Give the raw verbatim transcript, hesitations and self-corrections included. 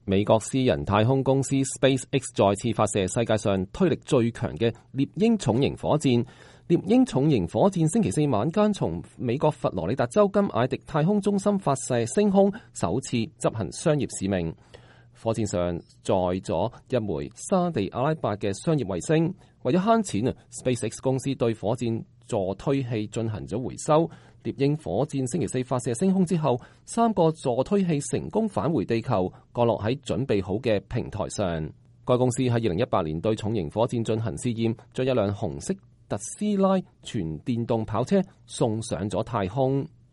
美國私人太空公司 SpaceX 再次發射世界上推力最強嘅獵鷹重型火箭。獵鷹重型火箭星期四晚間從美國佛羅里達州金艾迪太空中心發射升空，首次執行商業使命。火箭上載咗一枚沙地阿拉伯嘅商業衛星。為咗慳錢啊 ，SpaceX 公司對火箭助推器進行咗回收。獵鷹火箭星期四發射升空之後，三個助推器成功返回地球，降落喺準備好嘅平台上。該公司喺二零一八年對重型火箭進行試驗，將一輛紅色特斯拉全電動跑車送上咗太空。